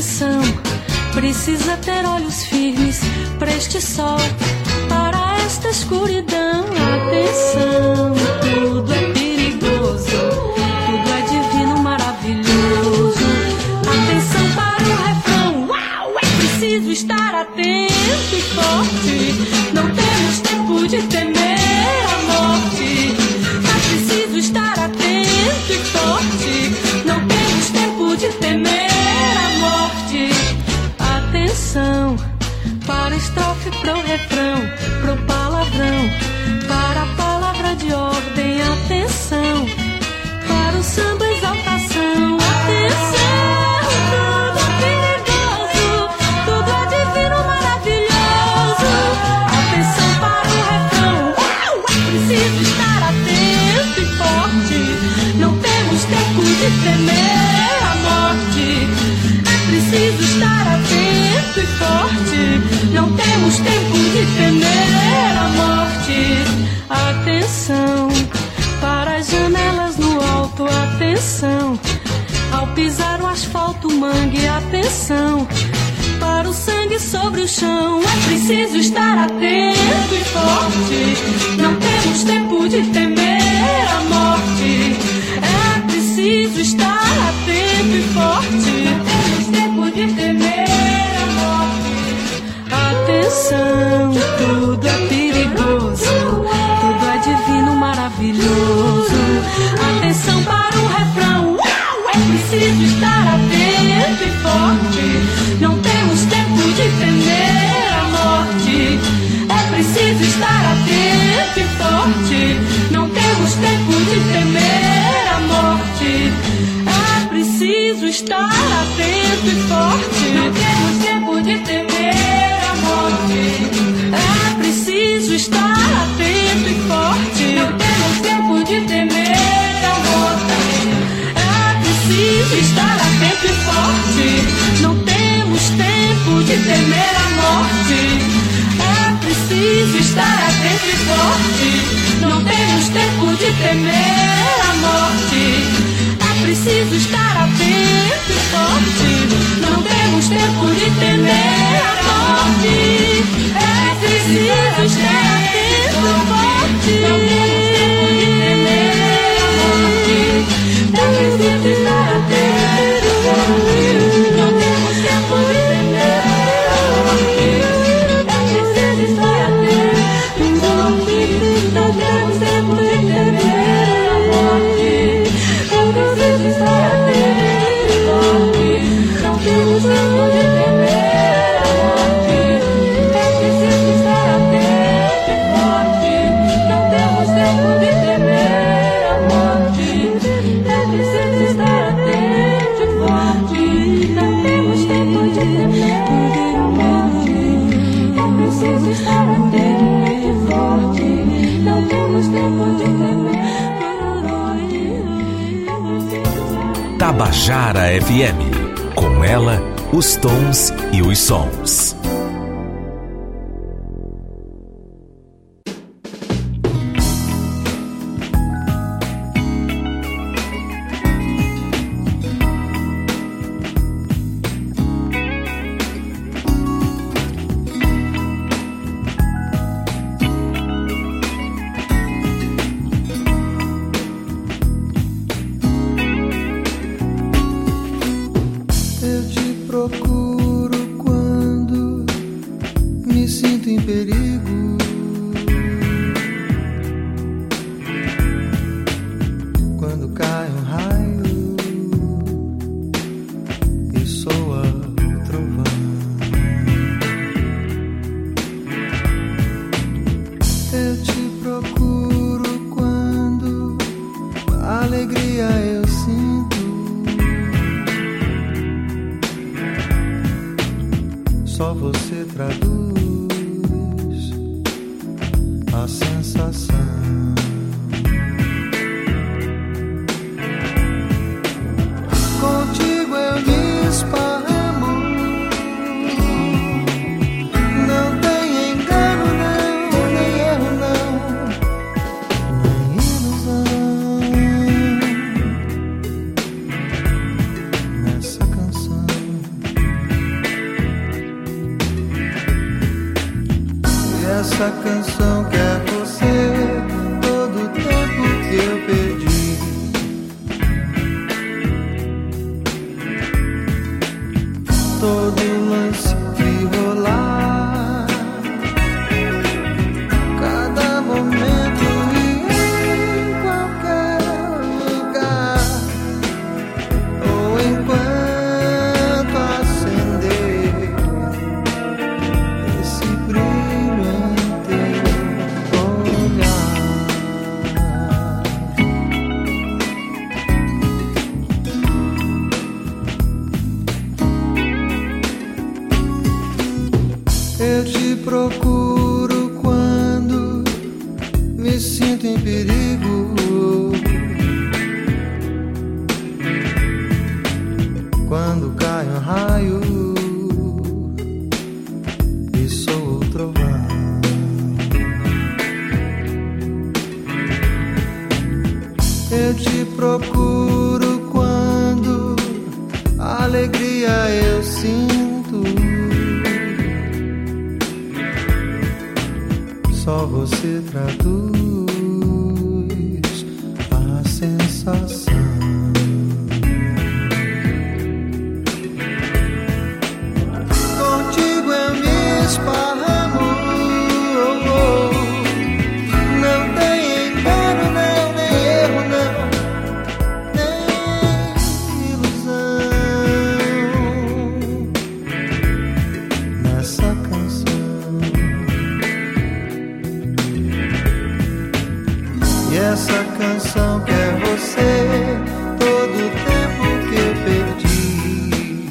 Atenção, precisa ter olhos firmes para este sol, para esta escuridão. Atenção, tudo é perigoso, tudo é divino, maravilhoso. Atenção para o refrão, uau, é preciso estar atento e forte. Não temos tempo de temer a morte. É preciso estar atento e forte. Não temos tempo de temer a morte. Atenção para a estrofe, pro refrão, pro palavrão, para a palavra de ordem. Atenção para o samba, exaltação. Atenção, tudo é perigoso, tudo é divino, maravilhoso. Atenção para o refrão, uau, é preciso estar atento e forte. Não temos tempo de temer a morte. É preciso estar atento e forte. Não temos tempo de temer a morte. Atenção para as janelas no alto. Atenção ao pisar o asfalto, mangue. Atenção para o sangue sobre o chão. É preciso estar atento e forte. Não temos tempo de temer a morte. É preciso estar atento e forte. Não temos tempo de temer a morte. Atenção, tudo é perigoso, tudo é divino, maravilhoso. Atenção para o refrão, uau, é preciso estar atento e forte. Não temos tempo de temer a morte. É preciso estar atento e forte. Não temos tempo de temer a morte. É preciso estar atento e forte. Não temos tempo de temer a morte. É preciso estar atento e forte. Não temos tempo de temer a morte. É preciso estar atento e forte. Não temos tempo de temer a morte. É preciso estar atento e forte. Não temos tempo de temer a morte. É preciso estar atento e forte. Não temos tempo de temer a morte. É preciso estar atento e forte. Não temos tempo de temer a morte. É preciso estar atento e forte. Não temos tempo de temer a morte. É preciso estar atento e forte. Não temos tempo de temer a morte. É preciso estar atento e forte. Não temos tempo de temer a morte. É preciso estar atento e forte. Não temos tempo de temer a morte. É preciso estar atento e forte. Não temos tempo de temer a morte. É preciso estar atento e forte. Não temos tempo de temer. Tabajara FM. Com ela, os tons e os sons. Eu te procuro quando me sinto em perigo, quando cai um raio e soa o trovão. Eu te procuro quando a alegria eu sinto. Só você traduz a sensação. Contigo eu desparramo. Não tem engano não, nem erro não, nem ilusão nessa canção. procuro quando me sinto em perigo, quando cai um raio e sou o trovão. Eu te procuro quando a alegria eu sinto, só você traduz a sensação. Contigo eu me esparramo, não tem engano, não, nem erro, não, nem ilusão nessa canção. E essa canção quer você, todo o tempo que eu perdi,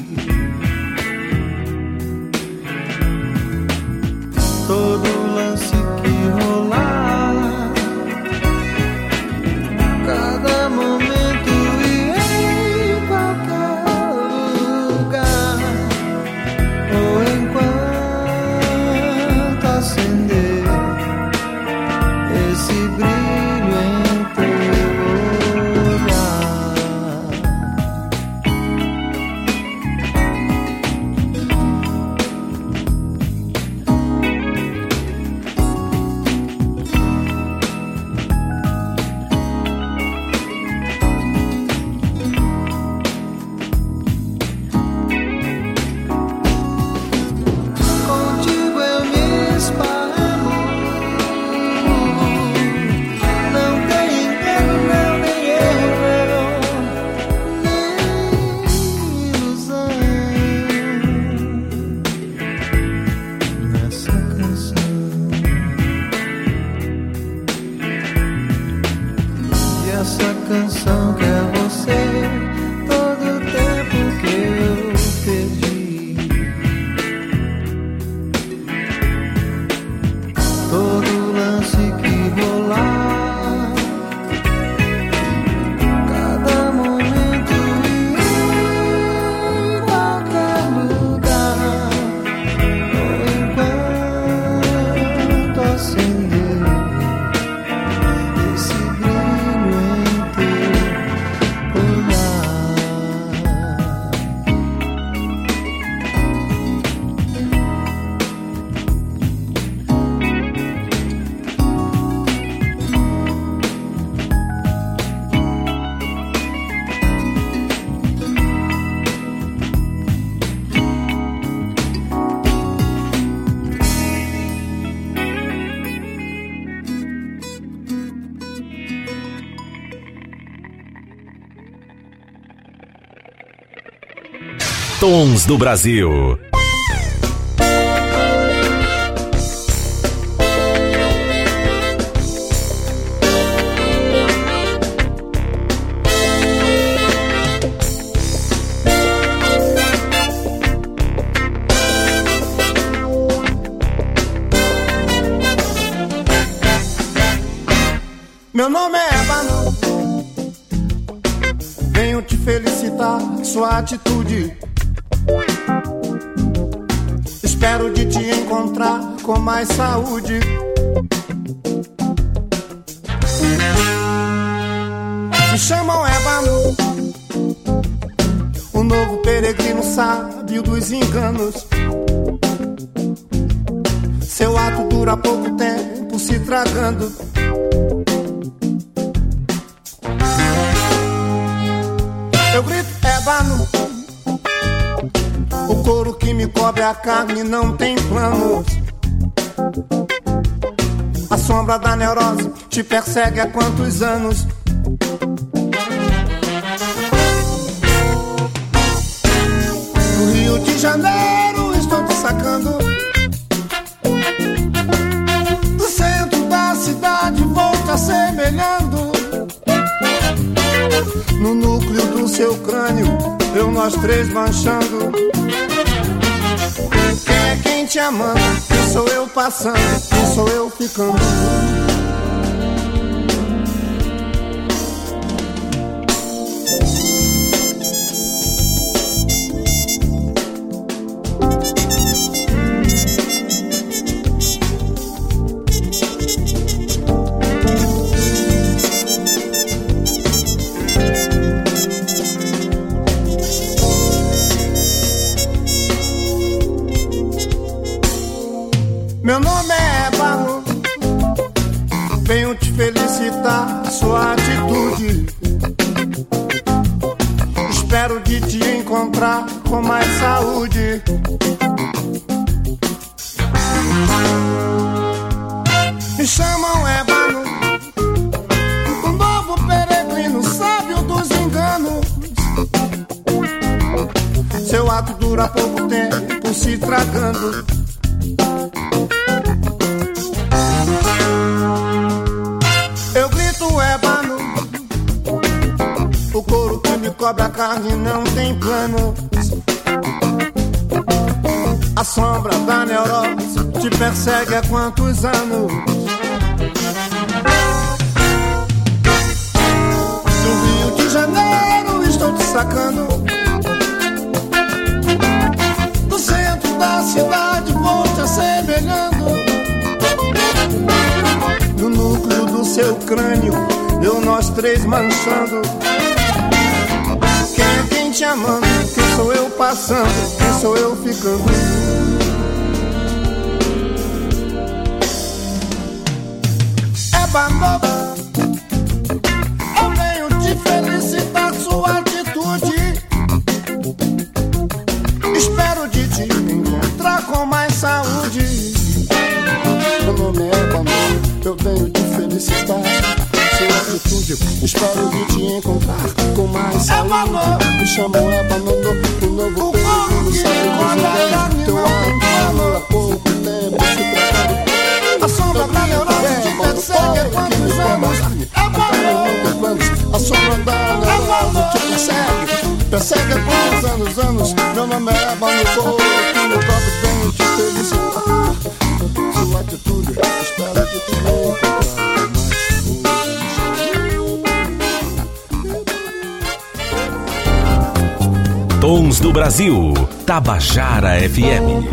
todo lance que rolar, cada momento e em qualquer lugar, ou enquanto acender esse brilho em teu olhar. Contigo eu me esparramo, não tem engano, não, nem erro, não, nem ilusão nessa canção. E essa canção quer você, todo o tempo que eu perdi, todo lance que rolar, cada momento e em qualquer lugar, ou enquanto acender esse brilho em teu olhar. Tons do Brasil. Meu nome é Ébano, venho te felicitar, sua atitude. Espero de te encontrar com mais saúde. Me chamam Ébano, o novo peregrino sábio dos enganos. Seu ato dura pouco tempo se tragando. Eu grito Ébano, o couro que me cobre a carne não tem planos. A sombra da neurose te persegue há quantos anos? No Rio de Janeiro estou te sacando, do centro da cidade vou te assemelhando. No núcleo do seu crânio, eu nós três manchando. Quem é é quem te amando? Quem sou eu passando? Quem sou eu ficando? Meu nome é Ébano, venho te felicitar, sua atitude. Espero de te encontrar com mais saúde. Me chamam Ébano, um novo peregrino, sábio dos enganos. Seu ato dura pouco tempo, se tragando. Eu grito ébano, o couro que me cobre a carne não tem planos. A sombra da neurose te persegue há quantos anos? Do Rio de Janeiro estou te sacando, do centro da cidade vou te assemelhando. No núcleo do seu crânio, eu nós três manchando. Quem é quem te amando? Quem sou eu passando? Quem sou eu ficando? Ébano, eu venho te felicitar, sua atitude. Espero de te encontrar com mais saúde. Meu nome é Ébano, eu venho te felicitar, sua atitude. Espero de te encontrar com mais saúde. Me chamam Ébano, o novo peregrino, sabe dos enganos. Teu ato há pouco tempo se trocando. A sombra da neurose te persegue há quantos anos? Ébano, a sombra da neurose te persegue há quantos anos? Meu nome é Ébano, que no copo venho te felicitar, sua atitude. Espero de te encontrar mais. Tons do Brasil, Tabajara FM.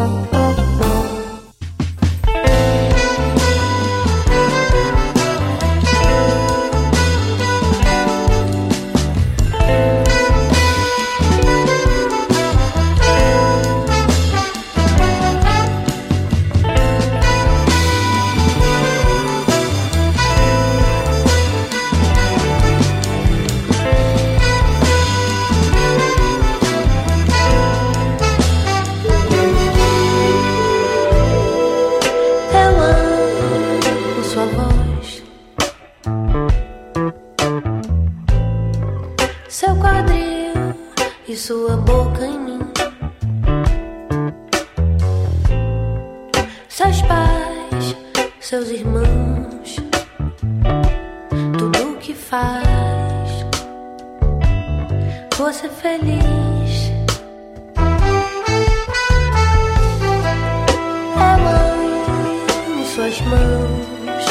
Seu quadril e sua boca em mim, seus pais, seus irmãos, tudo o que faz você feliz. Eu amo suas mãos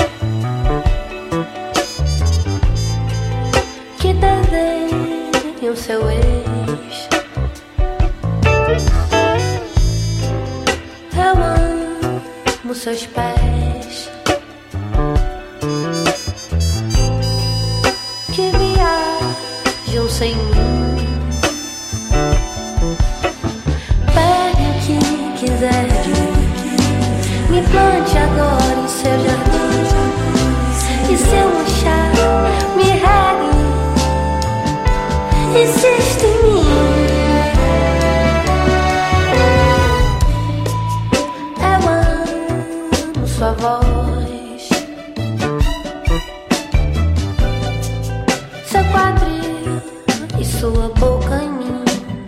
que desenham seu ex. Eu amo seus pés que viajam sem mim. Pegue o que quiser de mim, me plante agora em seu jardim, e se eu murchar, me regue, insiste em mim. Eu amo sua voz, seu quadril e sua boca em mim,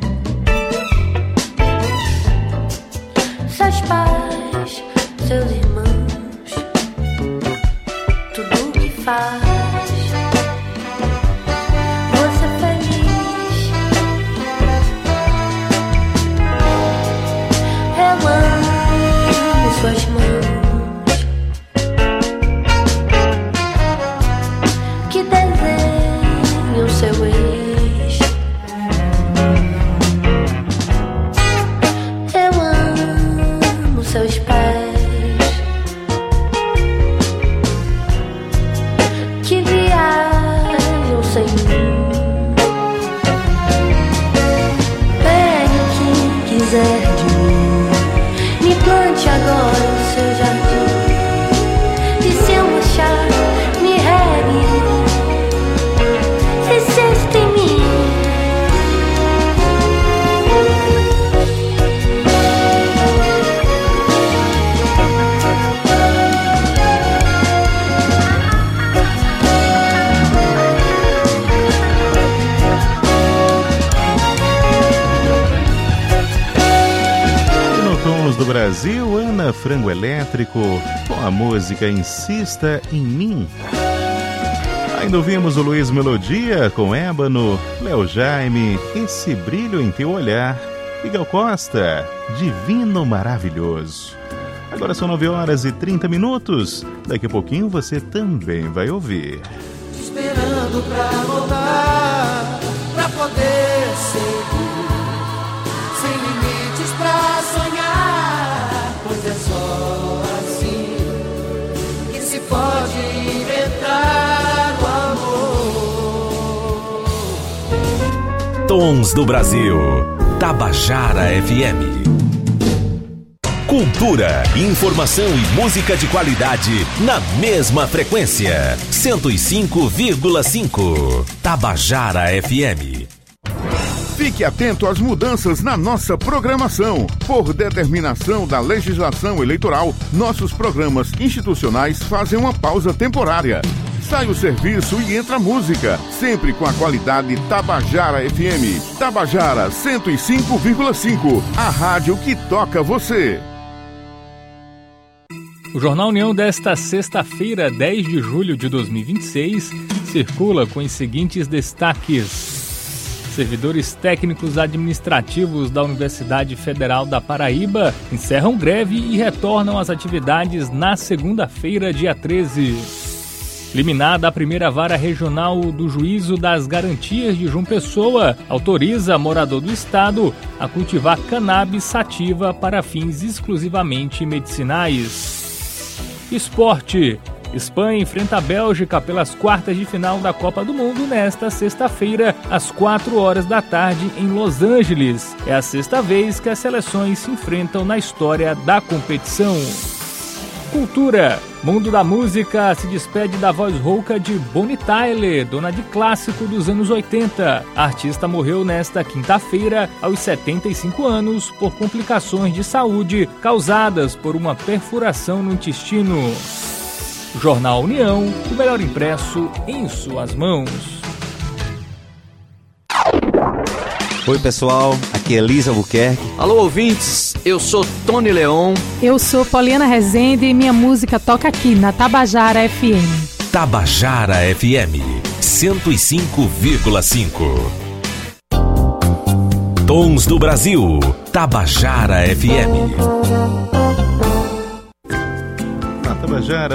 seus pais, seus irmãos, tudo o que faz você feliz. Eu amo suas mãos que desenham seu ex. Eu amo seus pés que viajam sem mim. Pegue o que quiser de mim, me plante agora o seu jardim. E se eu achar, me regue, existe em mim. Tons do Brasil, Ana Frango Elétrico, com a música Insista em Mim. Ainda ouvimos o Luiz Melodia com Ébano, Léo Jaime, Esse Brilho em Teu Olhar, Miguel Costa, Divino Maravilhoso. Agora são 9h30. Daqui a pouquinho você também vai ouvir. Esperando pra voltar, pra poder seguir, sem limites pra sonhar, pois é só assim que se pode inventar o amor. Tons do Brasil, Tabajara FM. Cultura, informação e música de qualidade na mesma frequência. 105,5. Tabajara FM. Fique atento às mudanças na nossa programação. Por determinação da legislação eleitoral, nossos programas institucionais fazem uma pausa temporária. Sai o serviço e entra a música, sempre com a qualidade Tabajara FM. Tabajara 105,5, a rádio que toca você. O Jornal União desta sexta-feira, 10 de julho de 2026, circula com os seguintes destaques. Servidores técnicos administrativos da Universidade Federal da Paraíba encerram greve e retornam às atividades na segunda-feira, dia 13. Liminar da primeira vara regional do Juízo das Garantias de João Pessoa autoriza morador do estado a cultivar cannabis sativa para fins exclusivamente medicinais. Esporte. Espanha enfrenta a Bélgica pelas quartas de final da Copa do Mundo nesta sexta-feira, às 4h em Los Angeles. É a sexta vez que as seleções se enfrentam na história da competição. Cultura. Mundo da música se despede da voz rouca de Bonnie Tyler, dona de clássico dos anos 80. A artista morreu nesta quinta-feira, aos 75 anos, por complicações de saúde causadas por uma perfuração no intestino. Jornal União, o melhor impresso em suas mãos. Oi pessoal, aqui é Elisa Albuquerque. Alô ouvintes, eu sou Tony Leon. Eu sou Poliana Rezende e minha música toca aqui na Tabajara FM. Tabajara FM 105,5. Tons do Brasil, Tabajara FM. Na Tabajara,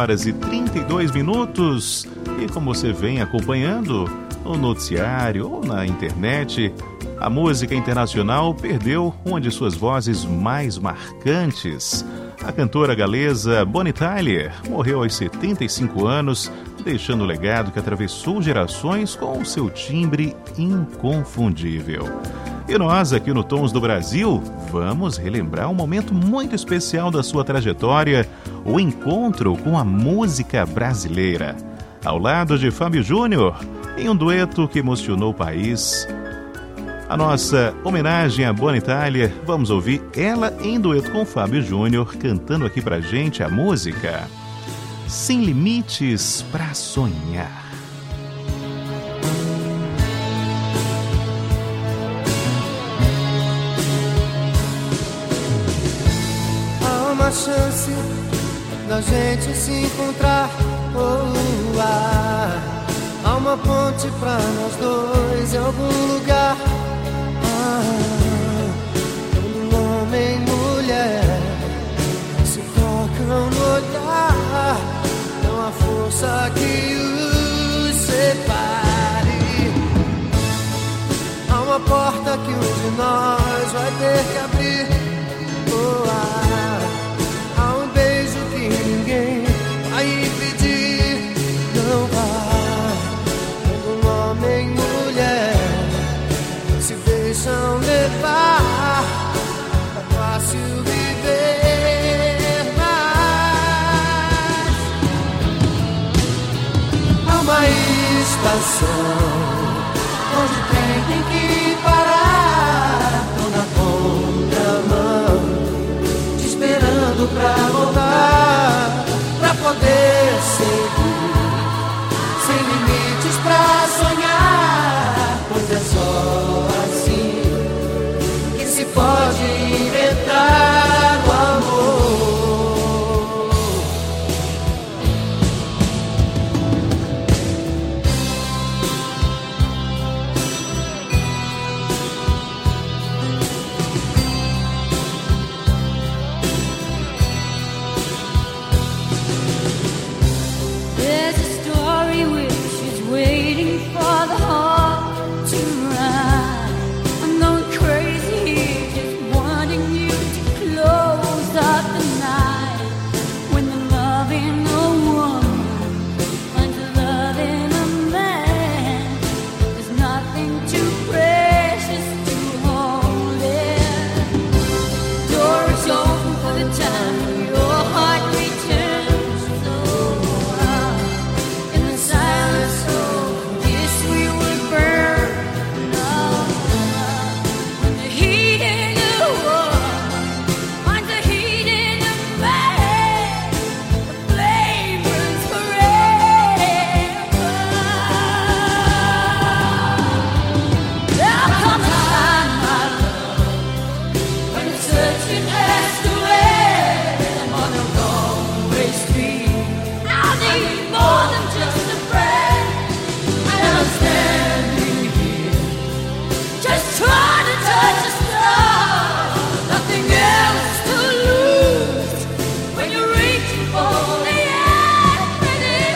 9h32. E como você vem acompanhando no noticiário ou na internet, a música internacional perdeu uma de suas vozes mais marcantes. A cantora galesa Bonnie Tyler morreu aos 75 anos, deixando um legado que atravessou gerações com o seu timbre inconfundível. E nós, aqui no Tons do Brasil, vamos relembrar um momento muito especial da sua trajetória, o encontro com a música brasileira. Ao lado de Fábio Júnior, em um dueto que emocionou o país. A nossa homenagem a Bonnie Tyler, vamos ouvir ela em dueto com Fábio Júnior, cantando aqui pra gente a música Sem Limites pra Sonhar. Há uma chance da gente se encontrar, há uma ponte pra nós dois em algum lugar. Quando homem e mulher se força que os separe. Há uma porta que um de nós vai ter que abrir. Oh, há um beijo que ninguém vai impedir. Não vai. Quando um homem e mulher se deixam levar, é fácil viver, mas há uma estação onde o trem tem que parar. Tô na contramão, te esperando pra voltar, pra poder seguir, sem limites pra sonhar, pois é só assim que se pode inventar o amor. There's a story which is waiting for the heart to ride. I'm going crazy here, just wanting you to close up the night. When the love in a woman finds the love in a man, there's nothing too precious to hold it. Door is open for the time your heart returns. So in the silence of this we will burn. When the heat in the woman finds the heat in the man, the flame burns forever. There'll come a time, my love, when the searching has to end on a one-way street. I'll need more than just a friend, and I'm standing here, just trying to touch a star. Nothing else to lose when you're reaching for the infinite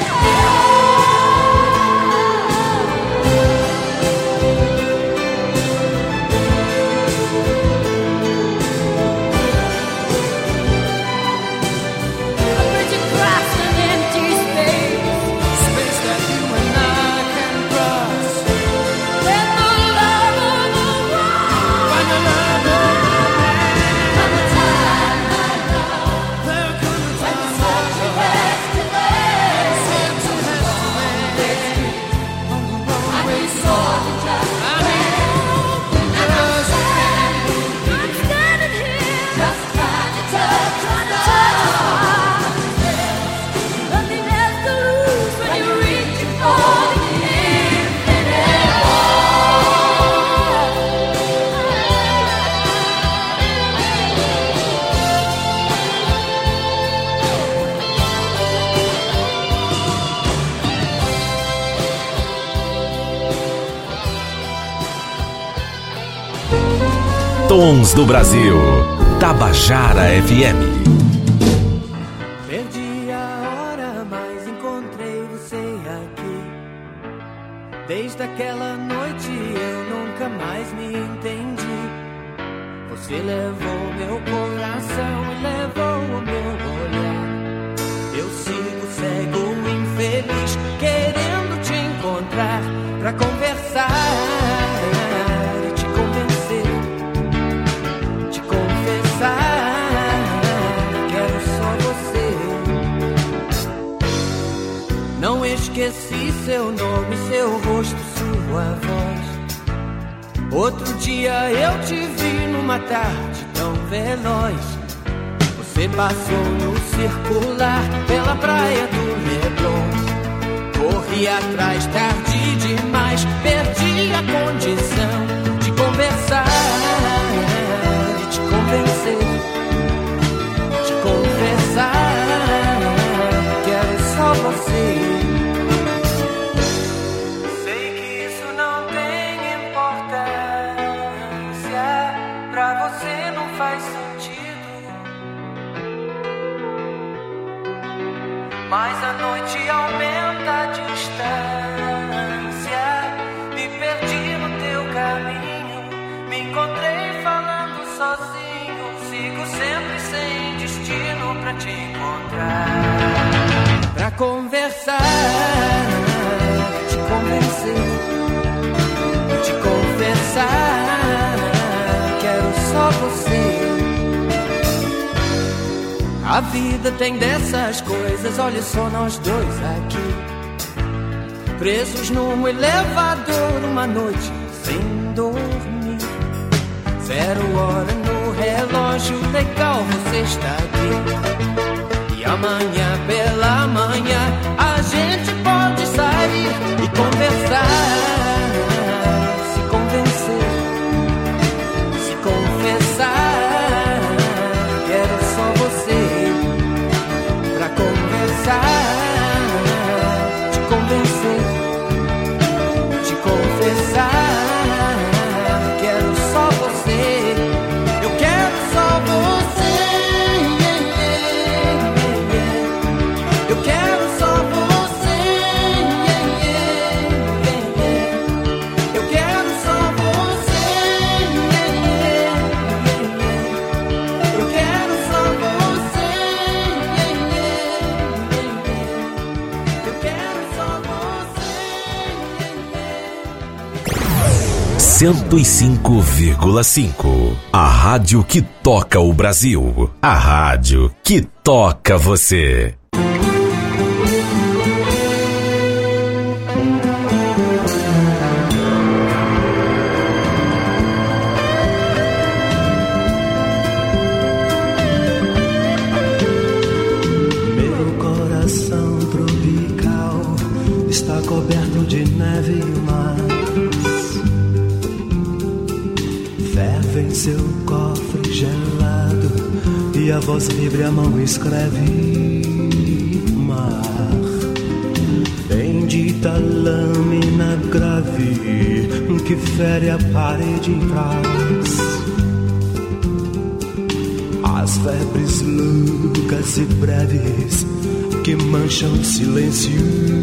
a bridge across an empty space, Space that you and I can cross. when the love of the world Find the love of come a time, my love, there comes a when the time searching has to end. searching has to end on the I one-way need street. more than just a friend, and I'm standing here, just trying to touch a star. Nothing else to lose when you're reaching for the infinite Tons do Brasil. Tabajara FM. Perdi a hora, mas encontrei você aqui. Desde aquela noite eu nunca mais me entendi. Você levou meu coração e levou o meu olhar. Eu sigo cego, infeliz, querendo te encontrar pra conversar e te convencer, te confessar. Quero só você. Não esqueci seu nome, seu rosto, sua voz. Outro dia eu te vi numa tarde tão veloz. Você passou no circular pela praia do Leblon. Corri atrás, tarde demais, perdi a condição de conversar e te convencer, te confessar. Quero só você. Sei que isso não tem importância, pra você não faz sentido. Mas a noite aumenta. conversar, te convencer, te confessar, quero só você. A vida tem dessas coisas, olha só nós dois aqui, presos num elevador uma noite sem dormir. 0 hora no relógio, legal você está aqui. E amanhã pela manhã a gente pode sair e conversar, se convencer, se confessar. Quero só você pra conversar, te convencer, te confessar. Quero só você, eu quero só você. Eu quero só você. Eu quero só você. Eu quero só você. Eu quero só você. 105,5. A rádio que toca o Brasil. A rádio que toca você. Meu coração tropical está coberto de neve e mar. Ferve em seu cofre gelado e a voz livre a mão escreve mar. Bendita lâmina grave que fere a parede em trás. As febres loucas e breves que mancham o silêncio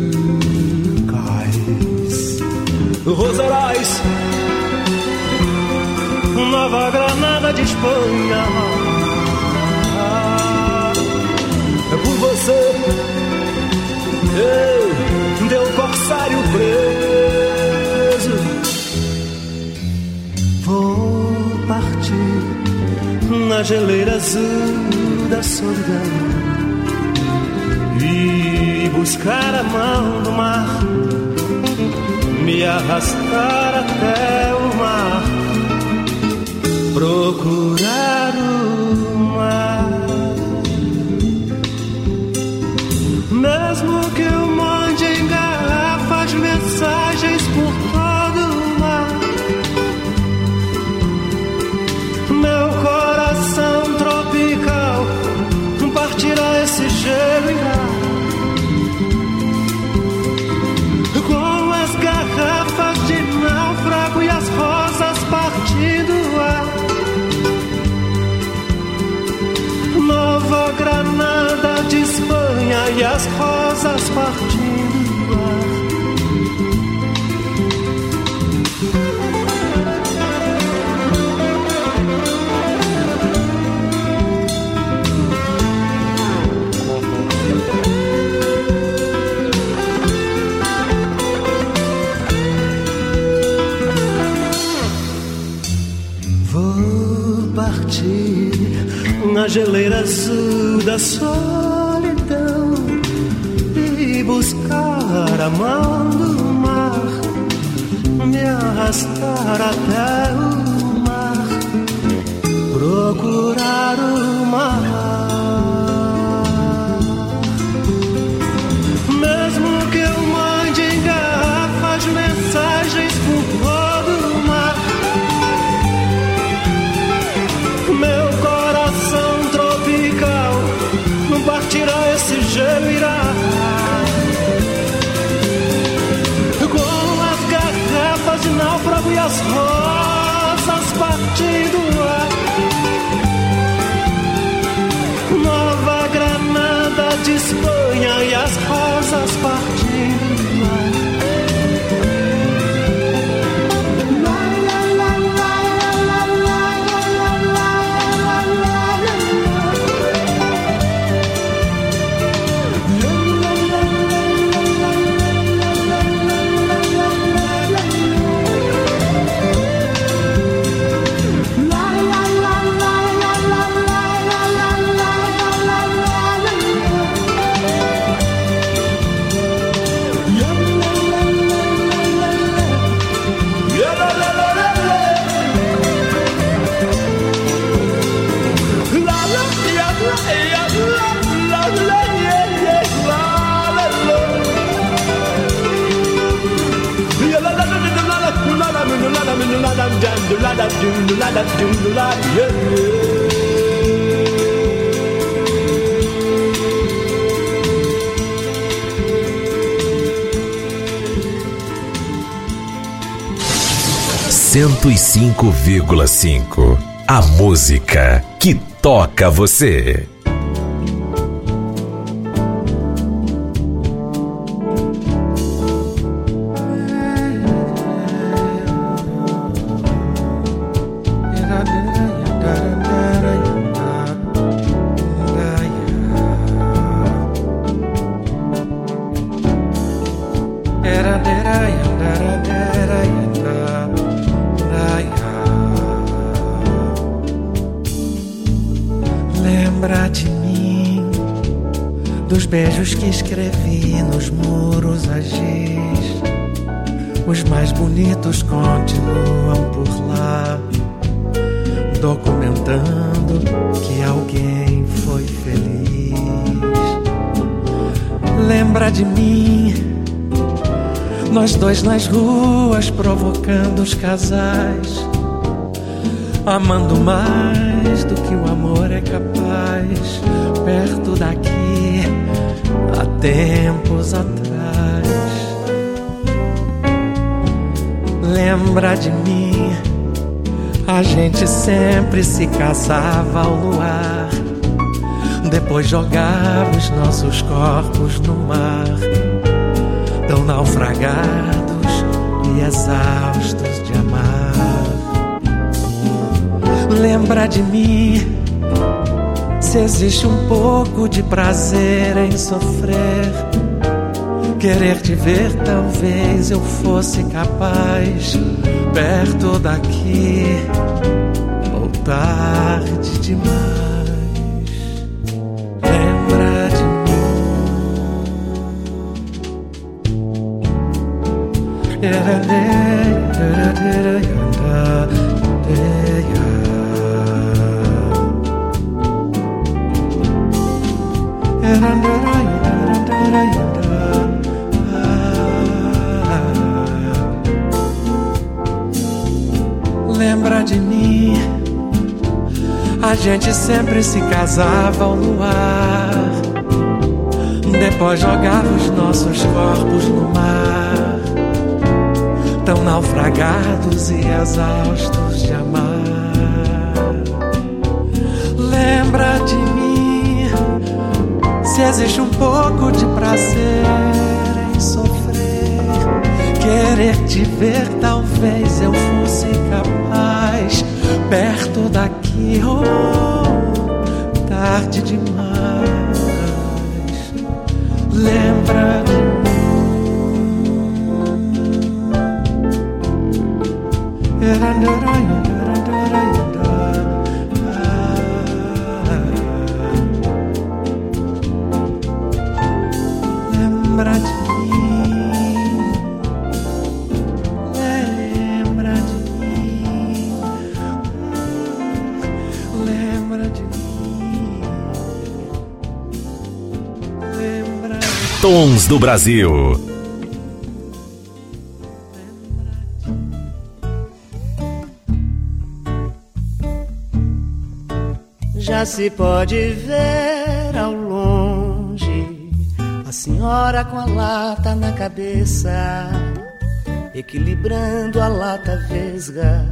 cais. Rosarais, Nova Granada de Espanha. É por você, teu corsário preso. Vou partir na geleira azul da solidão e buscar a mão do mar, me arrastar até o mar, procurar o mar. Mesmo que eu mande em garrafas mensagens por todo o mar, meu coração tropical partirá esse gelo em ar. Com as garrafas de náufrago e as rosas partindo o ar. Nova Granada de Espanha e as rosas partindo o ar. Na geleira azul da solidão e buscar a mão do mar, me arrastar até o mar, procurar o mar. Mesmo que eu mande em garrafas mensagens por todo o mar, meu coração tropical não partirá, esse gelo irá. Com as garrafas de náufrago e as rosas partindo o ar. Nova Granada de Espanha e as rosas partindo o ar. 105,5. A música que toca você. Lembra de mim, dos beijos que escrevi nos muros a giz. Os mais bonitos continuam por lá, documentando que alguém foi feliz. Lembra de mim, nós dois nas ruas provocando os casais, amando mais do que o amor é capaz, perto daqui, há tempos atrás. Lembra de mim, a gente sempre se casava ao luar, depois jogava os nossos corpos no mar, tão naufragados e exaustos de amar. Lembra de mim, se existe um pouco de prazer em sofrer, querer te ver talvez eu fosse capaz, perto daqui ou tarde demais. Lembra de Lembra de mim, a gente sempre se casava ao luar, depois jogava os nossos corpos no mar, tão naufragados e exaustos de amar. Lembra de mim, se existe um pouco de prazer em sofrer, querer te ver talvez eu fosse capaz, perto daqui ou tarde demais. Lembra de mim. Lembra de mim, lembra de mim, lembra de mim, lembra de mim. Tons do Brasil. Já se pode ver ao longe a senhora com a lata na cabeça, equilibrando a lata vesga,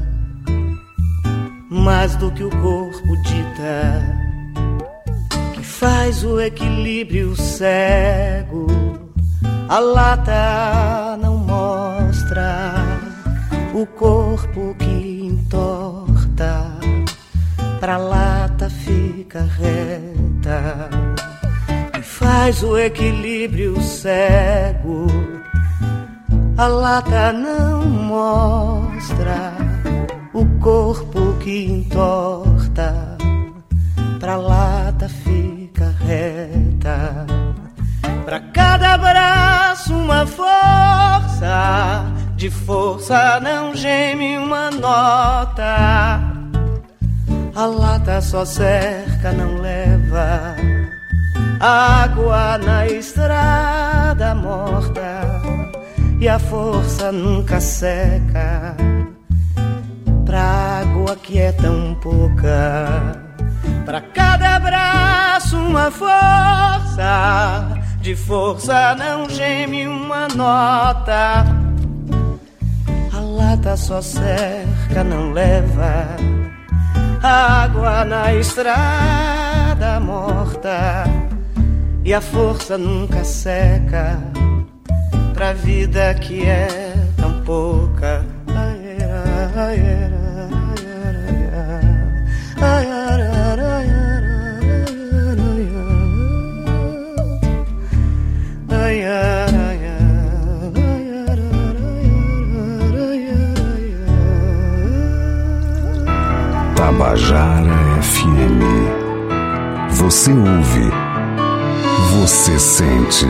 mais do que o corpo dita, que faz o equilíbrio cego. A lata não mostra o corpo que entorta, pra lata fica reta e faz o equilíbrio cego. A lata não mostra o corpo que entorta, pra lata fica reta. Pra cada braço uma força, de força não geme uma nota. A lata só cerca, não leva água na estrada morta, e a força nunca seca, pra água que é tão pouca. Pra cada abraço uma força, de força não geme uma nota. A lata só cerca, não leva água na estrada morta. E a força nunca seca pra vida que é tão pouca. Tabajara FM. Você ouve, você sente.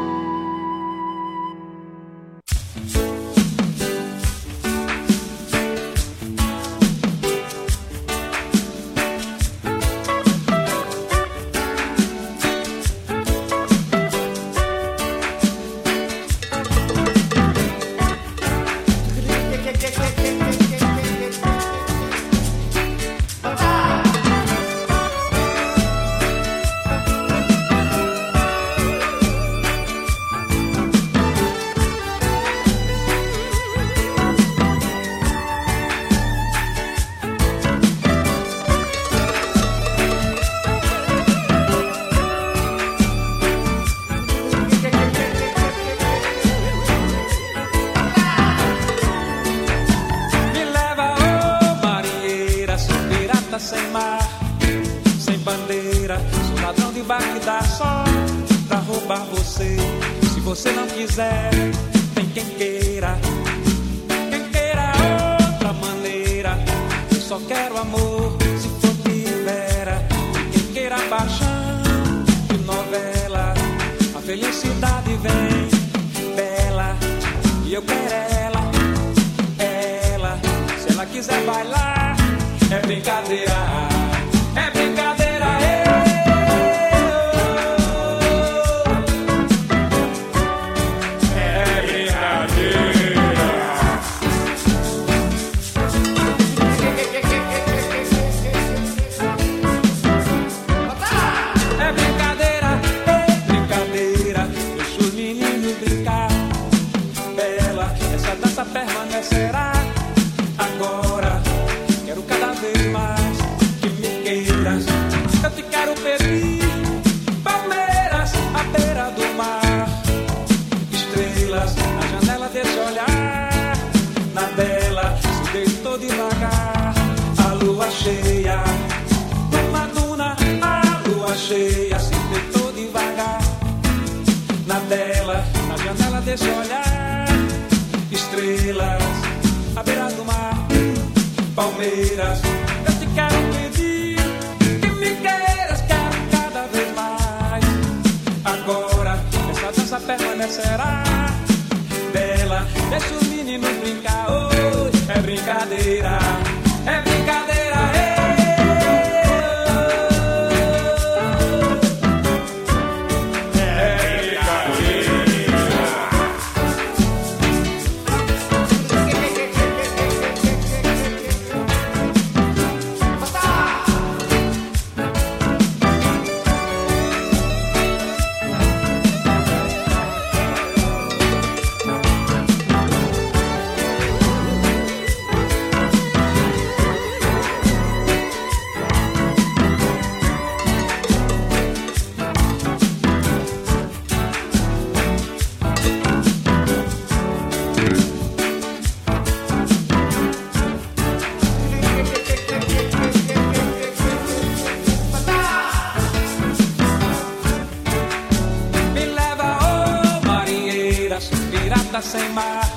Sem mar,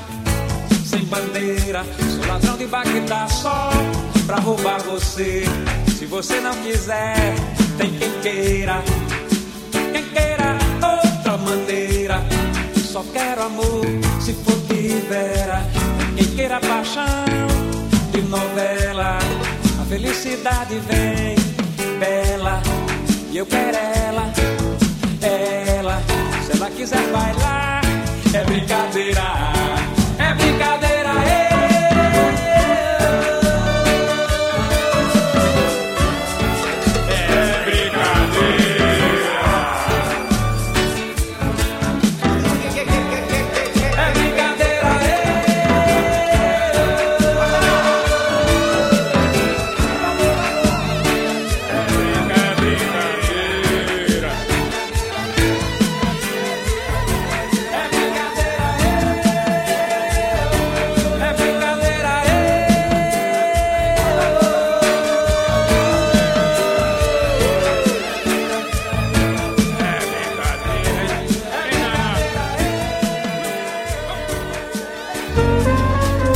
sem bandeira, sou ladrão de Bagdá só pra roubar você. Se você não quiser, tem quem queira outra maneira. Só quero amor, se for de vera. Quem queira paixão de novela. A felicidade vem bela e eu quero ela. Se ela quiser bailar, é brincadeira, é brincadeira,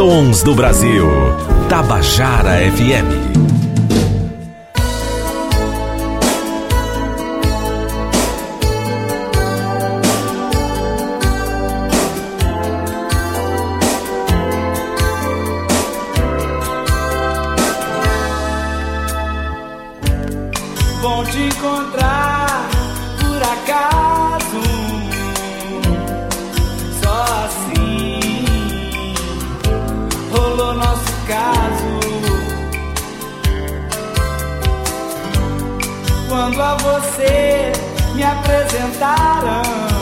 Tons do Brasil. Tabajara FM. Bom te encontrar por acaso, só assim rolou nosso caso. Quando a você me apresentaram,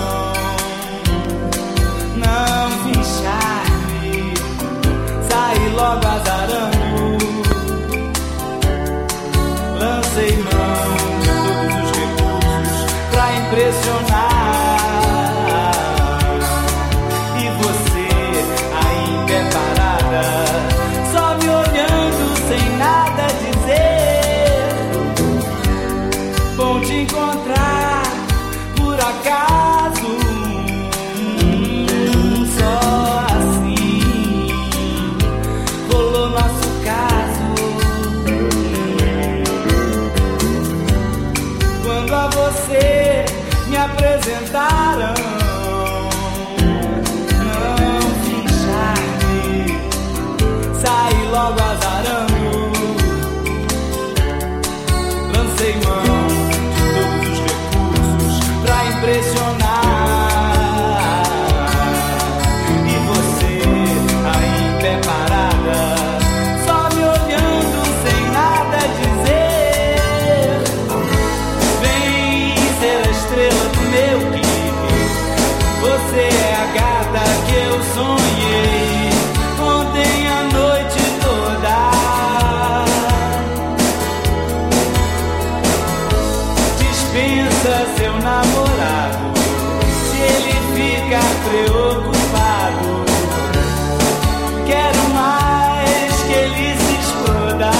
não fiz charme, saí logo azarando, lancei mão de todos os recursos pra impressionar. E você ainda é parada, só me olhando sem nada dizer. Bom te encontrar por acaso, só assim rolou nosso caso. Quando a você me apresentaram, não fiz charme, saí logo azarando, lancei mão de todos os recursos pra impressionar. E você ainda é parada, só me olhando sem nada dizer. Vem ser a estrela do meu clipe, você é a gata que eu sonhei ontem a noite toda. Dispensa seu namorado, se ele fica preocupado. Quero mais que ele se exploda.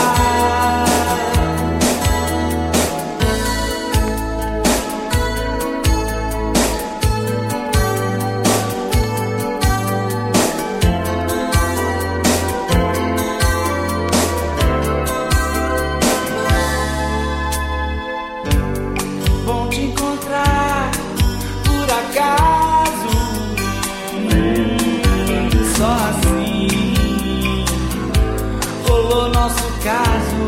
Bom te encontrar por acaso, só assim rolou nosso caso.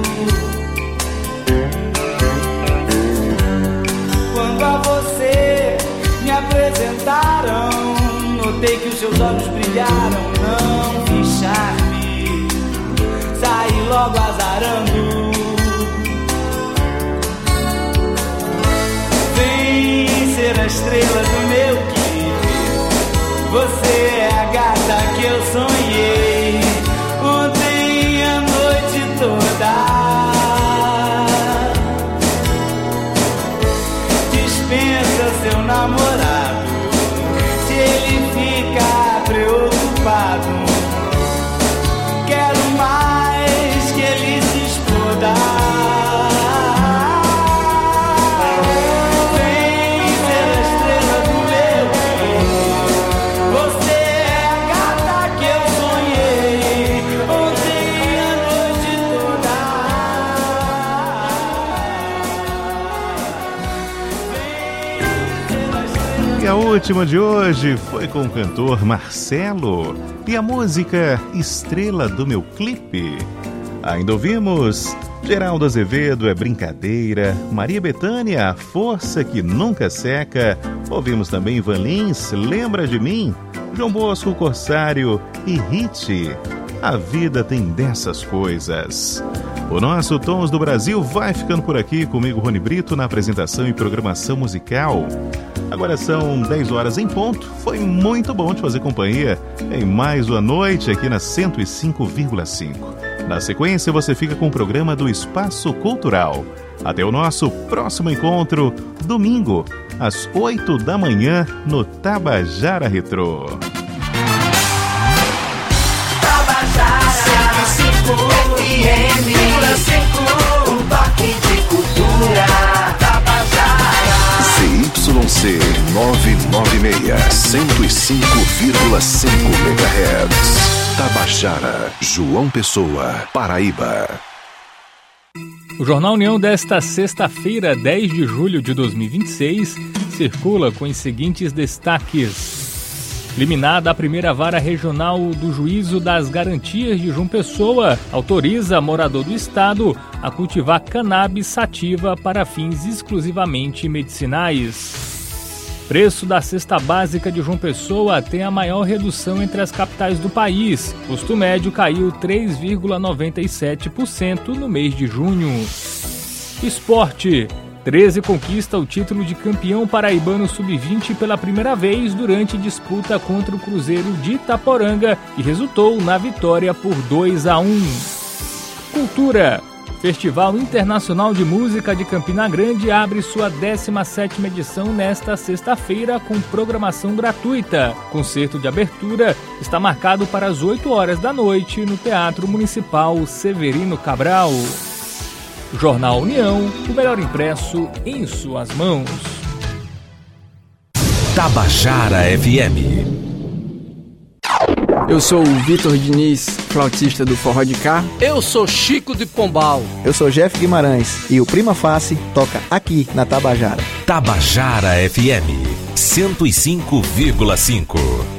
Quando a você me apresentaram, notei que os seus olhos brilharam, não fiz charme, saí logo azarando. Vem ser a estrela do meu clipe, você é a gata que eu sonhei ontem a noite toda. Dispensa seu namorado, se ele fica preocupado. Quero mais que ele se exploda. E a última de hoje foi com o cantor Marcelo e a música Estrela do Meu Clipe. Ainda ouvimos Geraldo Azevedo, É Brincadeira, Maria Bethânia, A Força que Nunca Seca. Ouvimos também Van Lins, Lembra de Mim, João Bosco, Corsário e Hit, A Vida Tem Dessas Coisas. O nosso Tons do Brasil vai ficando por aqui, comigo Rony Brito na apresentação e programação musical. Agora são 10 horas em ponto. Foi muito bom te fazer companhia em mais uma noite aqui na 105,5. Na sequência você fica com o programa do Espaço Cultural. Até o nosso próximo encontro, domingo, às 8 da manhã, no Tabajara Retrô. Tabajara 105 FM, um toque de cultura. Tabajara ZYC 996, 105,5 MHz. Tabajara, João Pessoa, Paraíba. O Jornal União desta sexta-feira, 10 de julho de 2026, circula com os seguintes destaques. Liminar da primeira vara regional do Juízo das Garantias de João Pessoa autoriza morador do estado a cultivar cannabis sativa para fins exclusivamente medicinais. Preço da cesta básica de João Pessoa tem a maior redução entre as capitais do país. Custo médio caiu 3,97% no mês de junho. Esporte. 13 conquista o título de campeão paraibano sub-20 pela primeira vez durante disputa contra o Cruzeiro de Itaporanga e resultou na vitória por 2-1. Cultura. Festival Internacional de Música de Campina Grande abre sua 17ª edição nesta sexta-feira com programação gratuita. Concerto de abertura está marcado para as 8 horas da noite no Teatro Municipal Severino Cabral. Jornal União, o melhor impresso em suas mãos. Tabajara FM. Eu sou o Vitor Diniz, flautista do Forró de Cá. Eu sou Chico de Pombal. Eu sou Jeff Guimarães e o Prima Face toca aqui na Tabajara. Tabajara FM 105,5.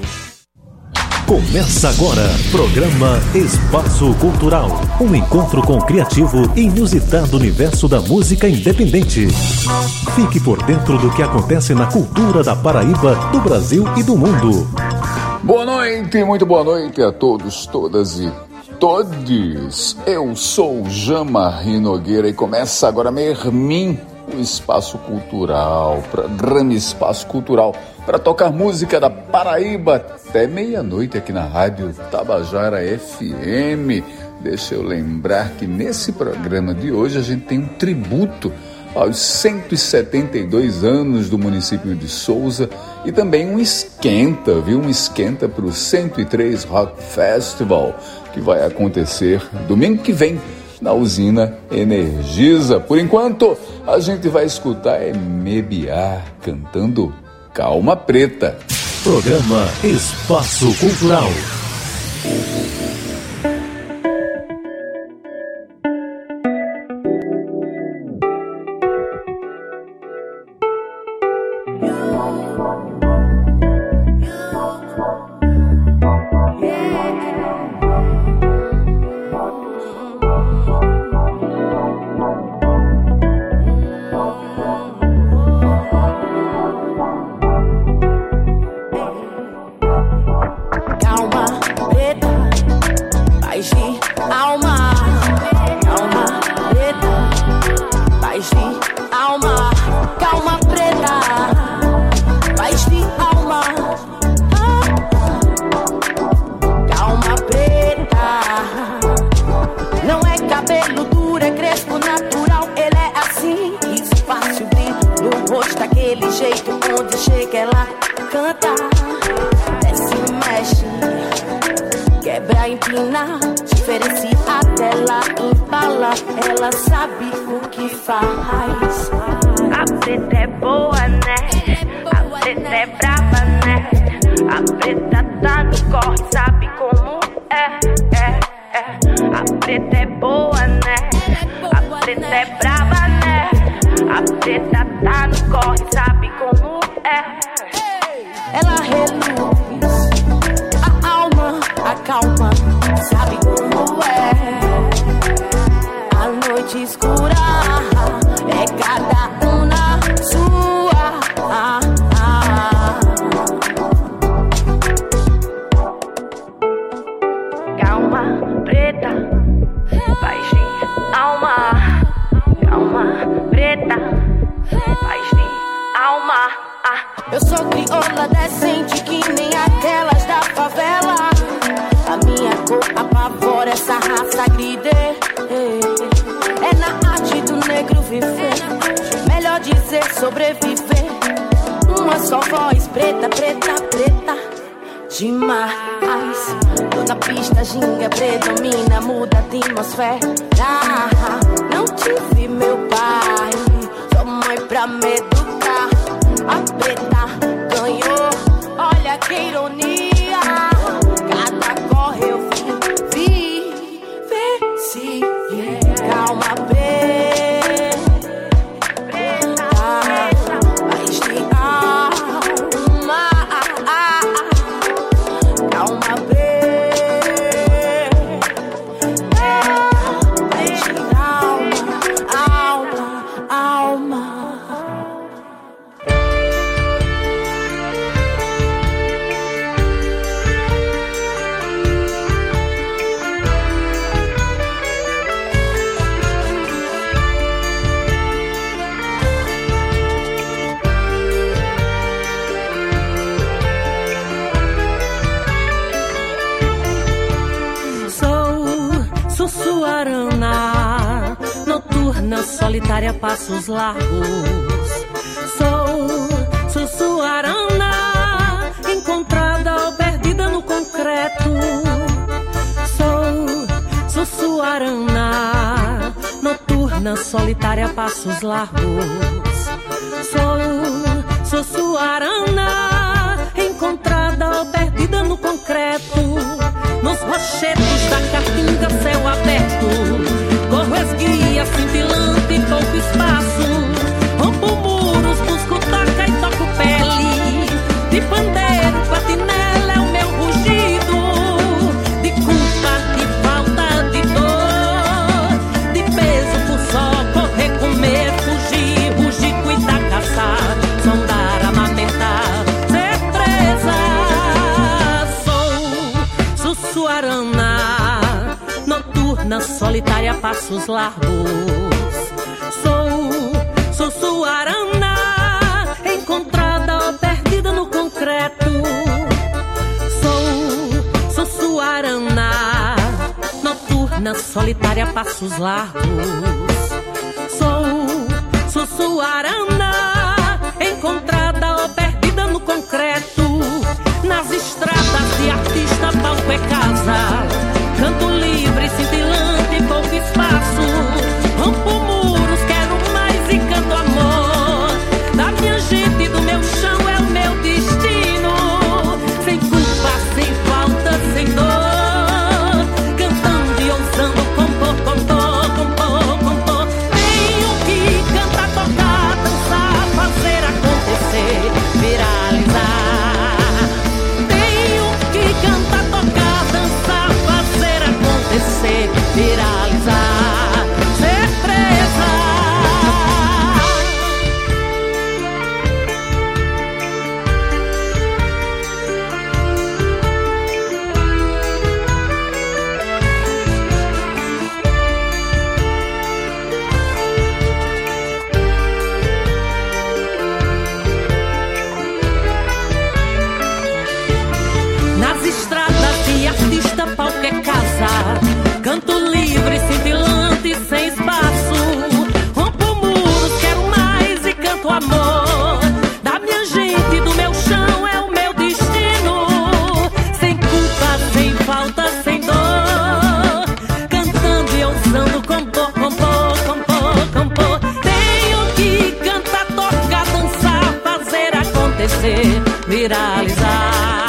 Começa agora, programa Espaço Cultural. Um encontro com o criativo e inusitado universo da música independente. Fique por dentro do que acontece na cultura da Paraíba, do Brasil e do mundo. Boa noite, muito boa noite a todos, todas e todes. Eu sou o Jamarri Nogueira e começa agora Mermin, o Espaço Cultural, programa Espaço Cultural, para tocar música da Paraíba até meia-noite aqui na Rádio Tabajara FM. Deixa eu lembrar que nesse programa de hoje a gente tem um tributo aos 172 anos do município de Souza e também um esquenta, viu? Um esquenta para o 103 Rock Festival, que vai acontecer domingo que vem na usina Energisa. Por enquanto, a gente vai escutar Mebiá cantando Calma Preta. Programa Espaço Cultural. Eu sou crioula decente que nem aquelas da favela. A minha cor apavora essa raça gride. É na arte do negro viver, melhor dizer sobreviver. Uma só voz, preta, preta, preta demais. Toda pista ginga predomina, muda a atmosfera. Não tive meu pai, sou mãe pra me educar. A preta ganhou, olha que ironia. Cada corre eu vi alma ver. Deixa alma. Sussuarana, noturna, solitária, passos largos. Sou Sussuarana, encontrada ou perdida no concreto. Sou Sussuarana, noturna, solitária, passos largos. Sou Sussuarana, encontrada ou perdida no concreto. Nos rochedos da caatinga, céu aberto, corro esguia, cintilante, pouco espaço. Rompo muros, busco toca e toco pele. De pandeiro, patinela é o meu rugido. De culpa, de falta, de dor. De peso por só correr, comer, fugir, rugir, cuidar, caçar, sondar, amamentar, ser presa. Sussuarana, noturna, solitária, passos largos. Sou Sussuarana, encontrada ou perdida no concreto. Sou Sussuarana, noturna, solitária, passos largos. Sou Sussuarana, encontrada ou perdida no concreto. Nas estradas de artista, palco é casa. Canto livre, cintilante, pouco espaço. Rompo muros, quero mais e canto amor. Da minha gente, do meu chão é o meu destino. Sem culpa, sem falta, sem dor. Cantando e ousando, compor. Tenho que cantar, tocar, dançar, fazer acontecer, viralizar. Cantar, tocar, dançar, fazer acontecer, viralizar, ser presa. Nas estradas de artista, palco é casa. Canto livre, cintilante, sem espaço. Rompo muros, quero mais e canto amor. Da minha gente, do meu chão é o meu destino. Sem culpa, sem falta, sem dor. Cantando e ousando, compor. Tenho que cantar, tocar, dançar, fazer acontecer, viralizar.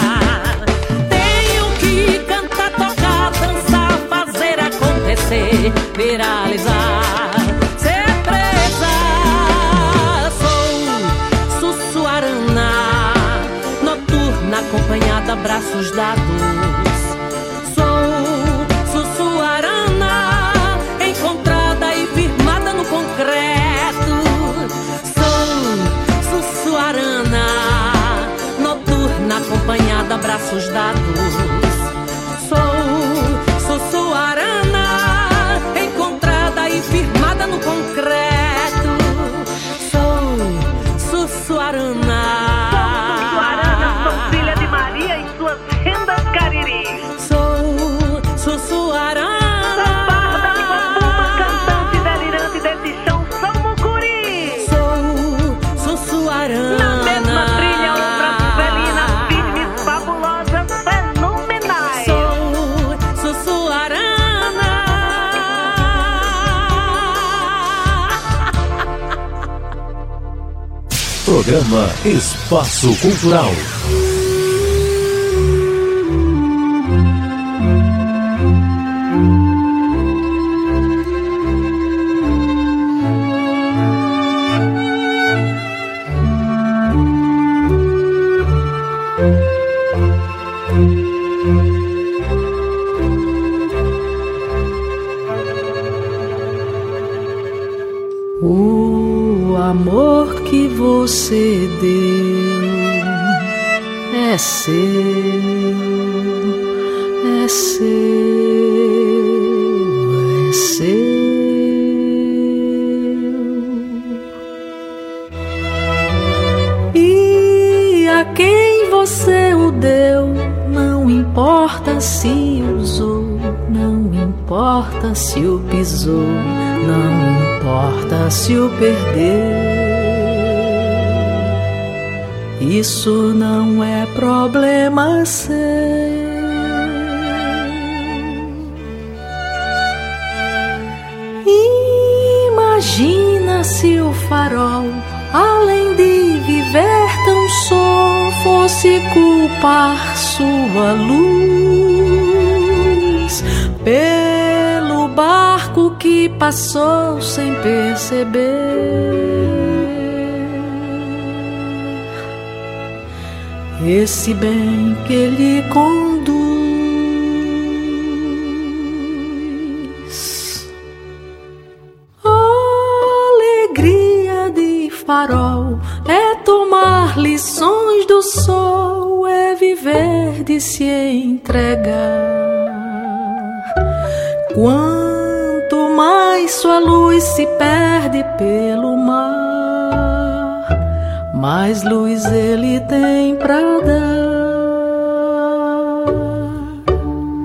Viralizar, ser presa. Sou Sussuarana, noturna, acompanhada, braços dados. Sou Sussuarana, encontrada e firmada no concreto. Sou Sussuarana, noturna, acompanhada, braços dados. Sou Sussuarana, firmada no concreto. Sou Sussuarana. Sou filha de Maria e suas rendas cariris. Sou Sussuarana. Sou barda, bambuma, cantante, delirante desse chão, sou mucuri. Sou Sussuarana. Na mesma trilha, outras felinas, firmes, fabulosas, fenomenais. Sou Sussuarana. Programa Espaço Cultural. você deu é seu, é seu, é seu. E a quem você o deu, não importa se usou, não importa se o pisou, não importa se o perdeu. Isso não é problema seu. Imagina se o farol, além de viver tão só, fosse culpar sua luz pelo barco que passou sem perceber. Esse bem que lhe conduz. A alegria de farol é tomar lições do sol, é viver de se entregar. Quanto mais sua luz se perde pelo mar, mais luz ele tem pra dar.